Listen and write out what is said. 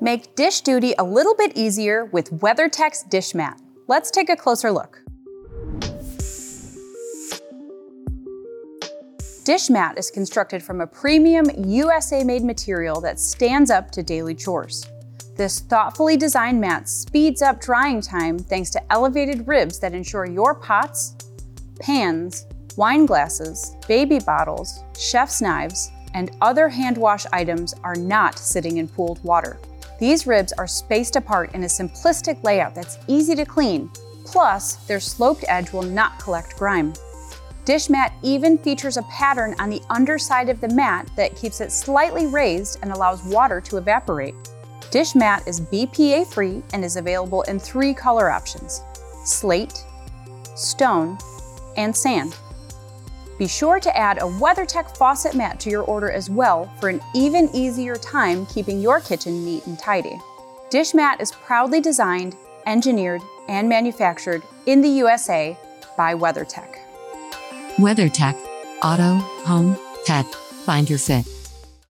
Make dish duty a little bit easier with WeatherTech's Dish Mat. Let's take a closer look. Dish Mat is constructed from a premium USA-made material that stands up to daily chores. This thoughtfully designed mat speeds up drying time thanks to elevated ribs that ensure your pots, pans, wine glasses, baby bottles, chef's knives, and other hand wash items are not sitting in pooled water. These ribs are spaced apart in a simplistic layout that's easy to clean, plus their sloped edge will not collect grime. Dish Mat even features a pattern on the underside of the mat that keeps it slightly raised and allows water to evaporate. Dish Mat is BPA-free and is available in 3 color options: slate, stone, and sand. Be sure to add a WeatherTech faucet mat to your order as well for an even easier time keeping your kitchen neat and tidy. Dish Mat is proudly designed, engineered, and manufactured in the USA by WeatherTech. WeatherTech. Auto, home, pet. Find your fit.